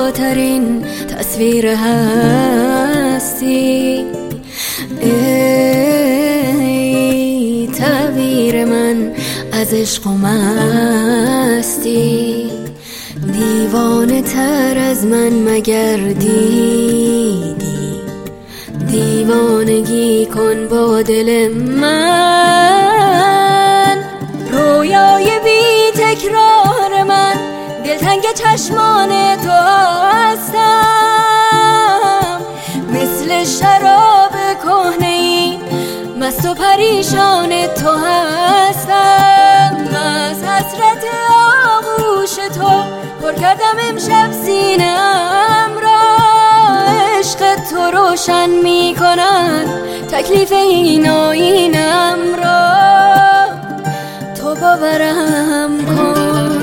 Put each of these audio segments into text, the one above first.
زیباترین تصویر هستی. ای تعبیر من از عشق و مستی، دیوانه تر از من مگر دیدی؟ دیوانگی کن با دل من، رویای بی تکرار من، دلتنگ چشمان تو هستم. مثل شراب کهنه‌ای مست و پریشان تو هستم. از حسرت آغوش تو پر کردم امشب سینه‌ام را، عشق تو روشن می کند تکلیف این آیینم را. تو باورم کن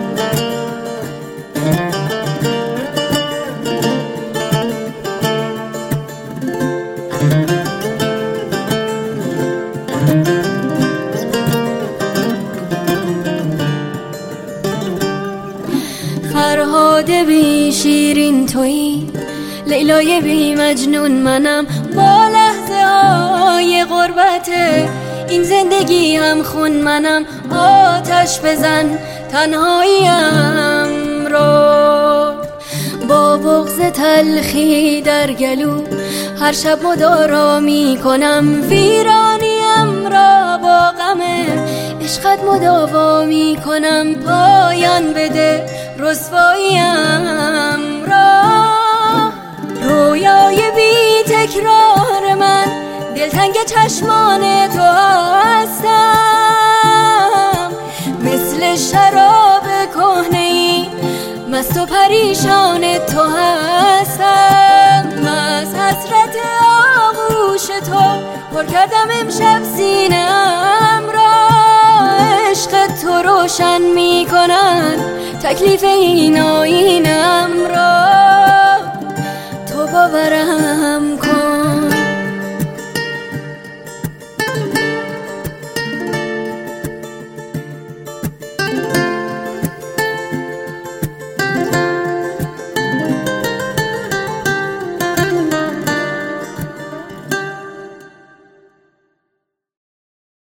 فرهاد بی شیرین تویی، لیلای بی مجنون منم. با لحظه های غربت این زندگی هم خون منم. آتش بزن تنهاییم را، با بغض تلخی در گلو هر شب مدارا می کنم. ویرانیم را با غم عشقت مداوا می کنم. پایان بده رسواییم را، رویای بی تکرار من، دلتنگ چشمان تو هستم. مثل شراب کهنه‌ای مست و پریشان تو هستم. از حسرت آغوش تو پر کردم امشب سینه‌ام را، عشق تو روشن می کند تکلیف این آیینم را. تو باورم کن